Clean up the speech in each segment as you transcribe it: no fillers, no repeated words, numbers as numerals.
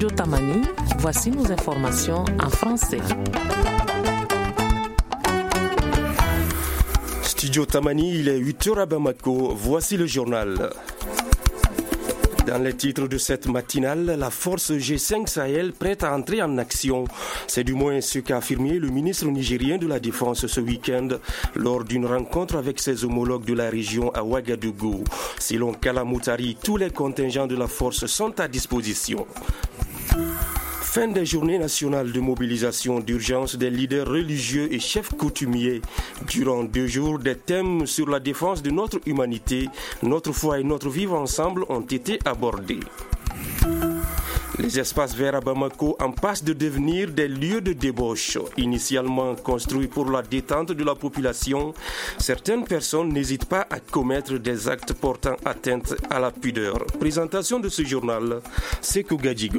Studio Tamani, voici nos informations en français. Studio Tamani, il est 8h à Bamako, voici le journal. Dans les titres de cette matinale, la force G5 Sahel prête à entrer en action. C'est du moins ce qu'a affirmé le ministre nigérien de la Défense ce week-end lors d'une rencontre avec ses homologues de la région à Ouagadougou. Selon Kala Moutari, tous les contingents de la force sont à disposition. Fin des journées nationales de mobilisation d'urgence des leaders religieux et chefs coutumiers. Durant 2 jours, des thèmes sur la défense de notre humanité, notre foi et notre vivre ensemble ont été abordés. Les espaces verts à Bamako en passent de devenir des lieux de débauche. Initialement construits pour la détente de la population, certaines personnes n'hésitent pas à commettre des actes portant atteinte à la pudeur. Présentation de ce journal, Sekou Gadjigo.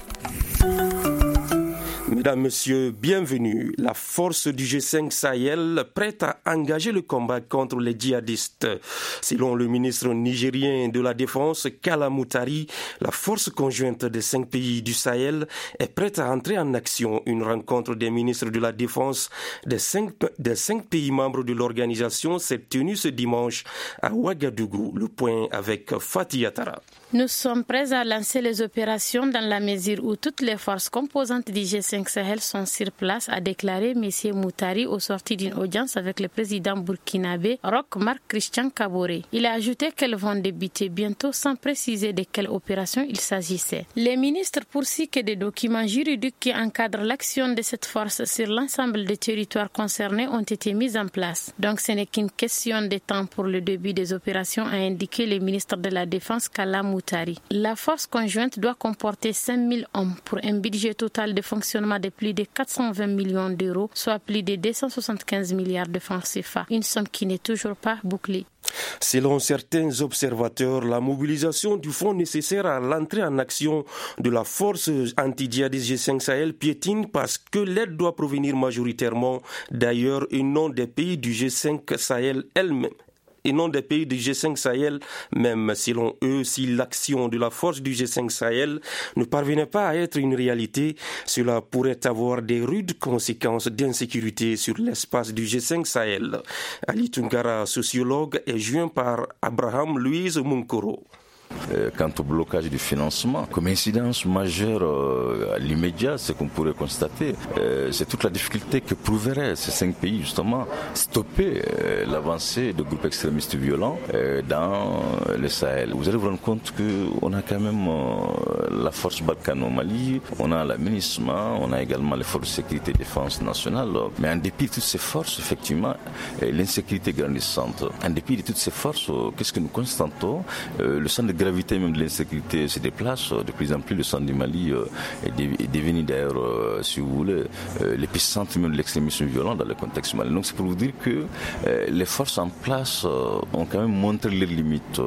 Mesdames, Messieurs, bienvenue. La force du G5 Sahel prête à engager le combat contre les djihadistes. Selon le ministre nigérien de la Défense, Kala Moutari, la force conjointe des 5 pays du Sahel est prête à entrer en action. Une rencontre des ministres de la Défense des 5 pays membres de l'organisation s'est tenue ce dimanche à Ouagadougou. Le point avec Fatih Atara. Nous sommes prêts à lancer les opérations dans la mesure où toutes les forces composantes du G5 Sahel sont sur place, a déclaré M. Moutari au sorti d'une audience avec le président burkinabé Roch Marc Christian Kaboré. Il a ajouté qu'elles vont débuter bientôt sans préciser de quelle opération il s'agissait. Les ministres poursuivent que des documents juridiques qui encadrent l'action de cette force sur l'ensemble des territoires concernés ont été mis en place. Donc ce n'est qu'une question de temps pour le début des opérations, a indiqué le ministre de la Défense Kala Moutari. La force conjointe doit comporter 5000 hommes pour un budget total de fonctionnement de plus de 420 millions d'euros, soit plus de 275 milliards de francs CFA, une somme qui n'est toujours pas bouclée. Selon certains observateurs, la mobilisation du fonds nécessaire à l'entrée en action de la force anti-djihadiste G5 Sahel piétine parce que l'aide doit provenir majoritairement d'ailleurs et non des pays du G5 Sahel elle-même. Et non des pays du G5 Sahel, même selon eux, si l'action de la force du G5 Sahel ne parvenait pas à être une réalité, cela pourrait avoir des rudes conséquences d'insécurité sur l'espace du G5 Sahel. Ali Tunkara, sociologue, est joint par Abraham Louise Munkoro. Quant au blocage du financement, comme incidence majeure à l'immédiat, ce qu'on pourrait constater, c'est toute la difficulté que prouveraient ces 5 pays, justement, stopper l'avancée de groupes extrémistes violents dans le Sahel. Vous allez vous rendre compte qu'on a quand même la force Barkhane au Mali, on a la MINUSMA, on a également les forces de sécurité et défense nationale, mais en dépit de toutes ces forces, effectivement, l'insécurité est grandissante. En dépit de toutes ces forces, qu'est-ce que nous constatons? Le centre de gravité même de l'insécurité se déplace. De plus en plus, le centre du Mali est devenu d'ailleurs, si vous voulez, l'épicentre même de l'extrémisme violent dans le contexte malien. Donc c'est pour vous dire que les forces en place ont quand même montré leurs limites.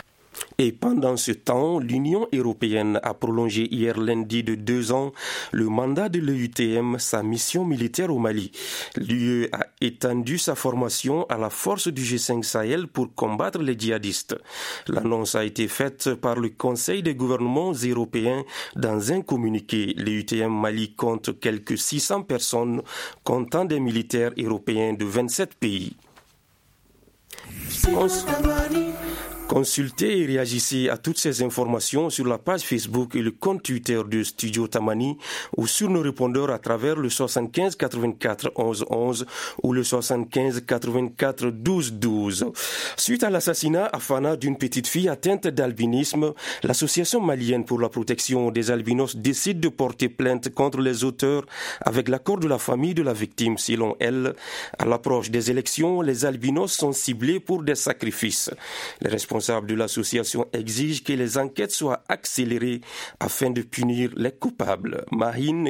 Et pendant ce temps, l'Union européenne a prolongé hier lundi de 2 ans le mandat de l'EUTM, sa mission militaire au Mali. L'UE a étendu sa formation à la force du G5 Sahel pour combattre les djihadistes. L'annonce a été faite par le Conseil des gouvernements européens dans un communiqué. L'EUTM Mali compte quelques 600 personnes, comptant des militaires européens de 27 pays. Consultez et réagissez à toutes ces informations sur la page Facebook et le compte Twitter de Studio Tamani ou sur nos répondeurs à travers le 75 84 11 11 ou le 75 84 12 12. Suite à l'assassinat à Fana d'une petite fille atteinte d'albinisme, l'association malienne pour la protection des albinos décide de porter plainte contre les auteurs avec l'accord de la famille de la victime. Selon elle, à l'approche des élections, les albinos sont ciblés pour des sacrifices. Les responsables de l'association exigent que les enquêtes soient accélérées afin de punir les coupables. Mahine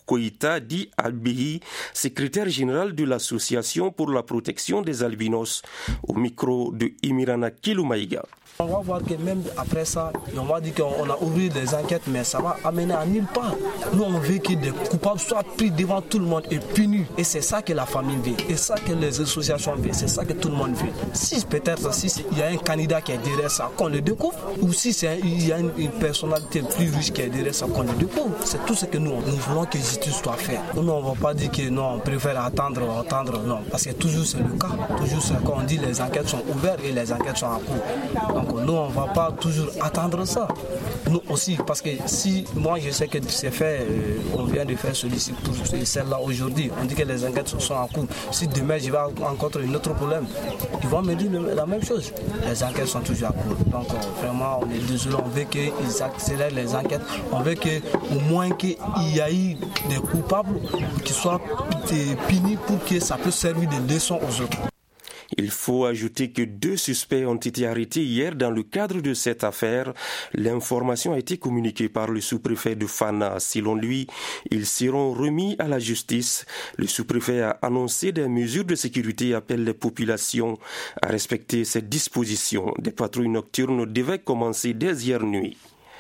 Koïta dit Albihi, secrétaire général de l'association pour la protection des albinos, au micro de Imirana Kiloumaïga. On va voir que même après ça, on va dire qu'on a ouvert des enquêtes, mais ça va amener à nulle part. Nous, on veut que des coupables soient pris devant tout le monde et punis. Et c'est ça que la famille veut, et ça que les associations veulent, c'est ça que tout le monde veut. Si peut-être il y a un candidat qui est derrière ça, qu'on le découvre, ou si il y a une personnalité plus riche qui est derrière ça, qu'on le découvre. C'est tout ce que nous voulons que justice soit faite. Nous, on ne va pas dire que non, on préfère attendre, non. Parce que toujours c'est le cas. Toujours c'est quand on dit les enquêtes sont ouvertes et les enquêtes sont en cours. Donc nous, on ne va pas toujours attendre ça. Nous aussi, parce que si moi je sais que c'est fait, on vient de faire celui-ci pour celle-là aujourd'hui, on dit que les enquêtes sont en cours. Si demain je vais rencontrer un autre problème, ils vont me dire la même chose. Les enquêtes sont toujours en cours. Donc vraiment, on est désolé, on veut qu'ils accélèrent les enquêtes. On veut qu'au moins qu'il y ait des coupables qui soient punis pour que ça puisse servir de leçon aux autres. Il faut ajouter que 2 suspects ont été arrêtés hier dans le cadre de cette affaire. L'information a été communiquée par le sous-préfet de Fana. Selon lui, ils seront remis à la justice. Le sous-préfet a annoncé des mesures de sécurité et appelle les populations à respecter ces dispositions. Des patrouilles nocturnes devaient commencer dès hier nuit.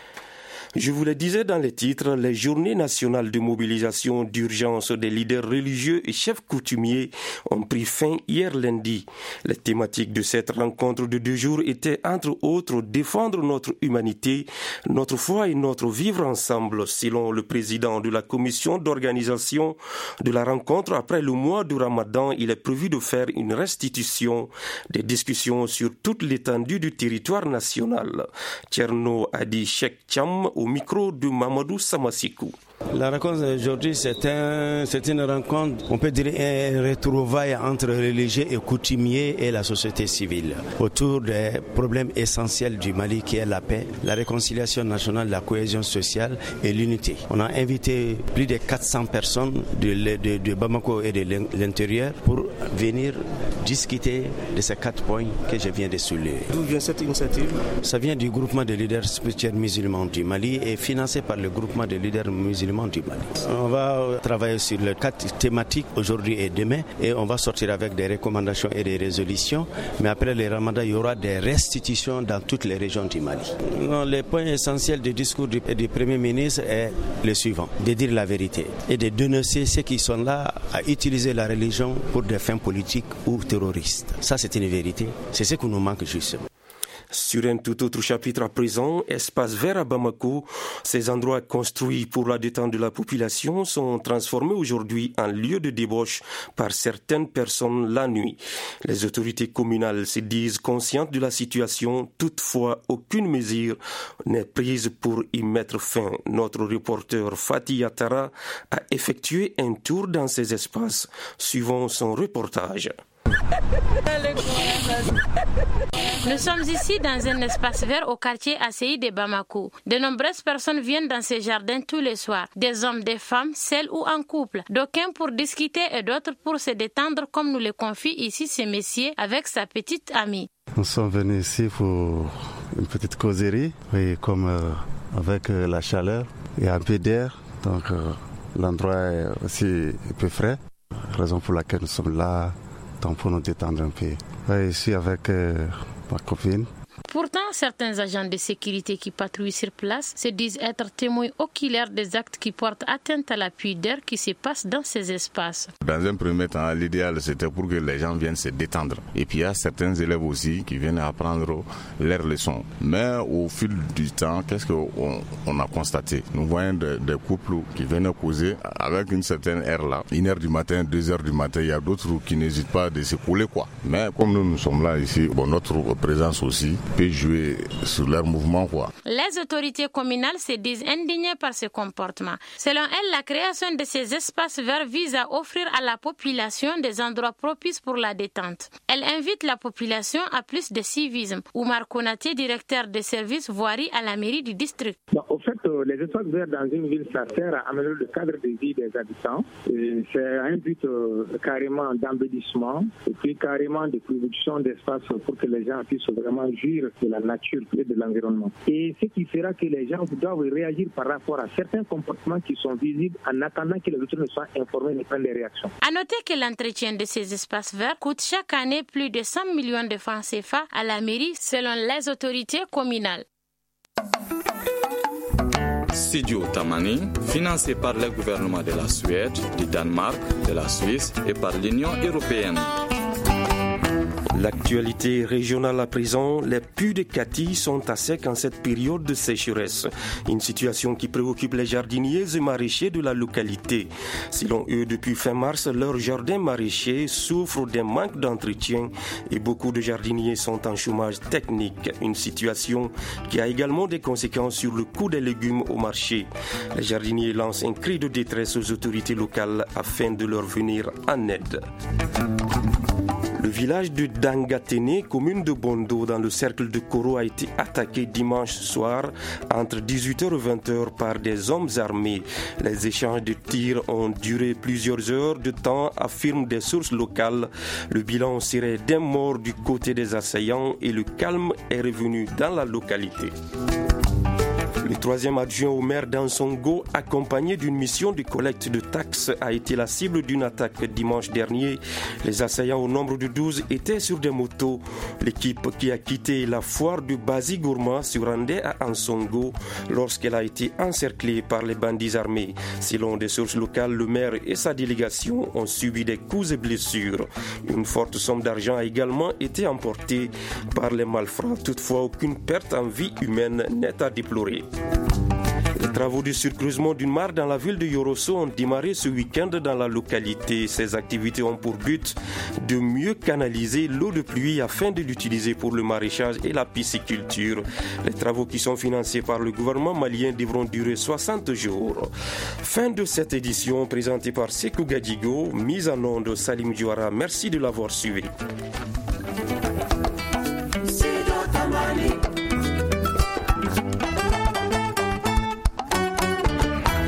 Je vous le disais dans les titres, les journées nationales de mobilisation d'urgence des leaders religieux et chefs coutumiers ont pris fin hier lundi. Les thématiques de cette rencontre de 2 jours étaient entre autres défendre notre humanité, notre foi et notre vivre ensemble. Selon le président de la commission d'organisation de la rencontre, après le mois de Ramadan, il est prévu de faire une restitution des discussions sur toute l'étendue du territoire national. Tcherno Adi Sheikh Cham au micro de Mamadou Samasikou. La rencontre d'aujourd'hui, c'est une rencontre, on peut dire un retrouvaille entre religieux et coutumiers et la société civile autour des problèmes essentiels du Mali qui est la paix, la réconciliation nationale, la cohésion sociale et l'unité. On a invité plus de 400 personnes de Bamako et de l'intérieur pour venir discuter de ces 4 points que je viens de soulever. D'où vient cette initiative? Ça vient du groupement de leaders spirituels musulmans du Mali et financé par le groupement de leaders musulmans du Mali. On va travailler sur les 4 thématiques aujourd'hui et demain et on va sortir avec des recommandations et des résolutions. Mais après le Ramadan, il y aura des restitutions dans toutes les régions du Mali. Les points essentiels du discours du Premier ministre est le suivant, de dire la vérité et de dénoncer ceux qui sont là à utiliser la religion pour des fins politiques ou terroristes. Ça, c'est une vérité. C'est ce qui nous manque justement. Sur un tout autre chapitre à présent, espace vert à Bamako, ces endroits construits pour la détente de la population sont transformés aujourd'hui en lieu de débauche par certaines personnes la nuit. Les autorités communales se disent conscientes de la situation, toutefois aucune mesure n'est prise pour y mettre fin. Notre reporter Fatih Attara a effectué un tour dans ces espaces, suivant son reportage. Nous sommes ici dans un espace vert au quartier ACI de Bamako. De nombreuses personnes viennent dans ces jardins tous les soirs. Des hommes, des femmes, seuls ou en couple. D'aucuns pour discuter et d'autres pour se détendre, comme nous le confie ici ce messieurs avec sa petite amie. Nous sommes venus ici pour une petite causerie, oui, comme avec la chaleur et un peu d'air. Donc l'endroit est aussi un peu frais. Raison pour laquelle nous sommes là. Donc pour nous détendre un peu. Ici avec ma copine. Pourtant, certains agents de sécurité qui patrouillent sur place se disent être témoins oculaires des actes qui portent atteinte à la pudeur qui se passe dans ces espaces. Dans un premier temps, l'idéal c'était pour que les gens viennent se détendre. Et puis il y a certains élèves aussi qui viennent apprendre leurs leçons. Mais au fil du temps, qu'est-ce qu'on a constaté? Nous voyons des couples qui viennent causer avec une certaine heure là. 1h du matin, 2h du matin, il y a d'autres qui n'hésitent pas de se couler quoi. Mais comme nous sommes là ici, notre présence aussi peut jouer sur leur mouvement quoi. Les autorités communales se disent indignées par ce comportement. Selon elles, la création de ces espaces verts vise à offrir à la population des endroits propices pour la détente. Elle invite la population à plus de civisme. Oumar Konaté, directeur des services voirie à la mairie du district. Au fait, les espaces verts dans une ville, ça sert à améliorer le cadre de vie des habitants. C'est un but carrément d'embellissement et puis carrément de production d'espace pour que les gens puissent vraiment jouir de la nature et de l'environnement. Et ce qui fera que les gens doivent réagir par rapport à certains comportements qui sont visibles en attendant que les autres ne soient informés et prennent des réactions. À noter que l'entretien de ces espaces verts coûte chaque année plus de 100 millions de francs CFA à la mairie selon les autorités communales. Studio Tamani, financé par le gouvernement de la Suède, du Danemark, de la Suisse et par l'Union européenne. L'actualité régionale à présent, les puits de Kati sont à sec en cette période de sécheresse. Une situation qui préoccupe les jardiniers et maraîchers de la localité. Selon eux, depuis fin mars, leurs jardins maraîchers souffrent d'un manque d'entretien et beaucoup de jardiniers sont en chômage technique. Une situation qui a également des conséquences sur le coût des légumes au marché. Les jardiniers lancent un cri de détresse aux autorités locales afin de leur venir en aide. Le village de Dangatene, commune de Bondo, dans le cercle de Koro, a été attaqué dimanche soir entre 18h et 20h par des hommes armés. Les échanges de tirs ont duré plusieurs heures de temps, affirment des sources locales. Le bilan serait d'un mort du côté des assaillants et le calme est revenu dans la localité. Le troisième adjoint au maire d'Ansongo, accompagné d'une mission de collecte de taxes, a été la cible d'une attaque dimanche dernier. Les assaillants au nombre de 12 étaient sur des motos. L'équipe qui a quitté la foire de Bazi Gourma se rendait à Ansongo lorsqu'elle a été encerclée par les bandits armés. Selon des sources locales, le maire et sa délégation ont subi des coups et blessures. Une forte somme d'argent a également été emportée par les malfrats. Toutefois, aucune perte en vie humaine n'est à déplorer. Les travaux de surcreusement d'une mare dans la ville de Yorosso ont démarré ce week-end dans la localité. Ces activités ont pour but de mieux canaliser l'eau de pluie afin de l'utiliser pour le maraîchage et la pisciculture. Les travaux qui sont financés par le gouvernement malien devront durer 60 jours. Fin de cette édition présentée par Sekou Gadigo, mise en onde Salim Diouara. Merci de l'avoir suivi.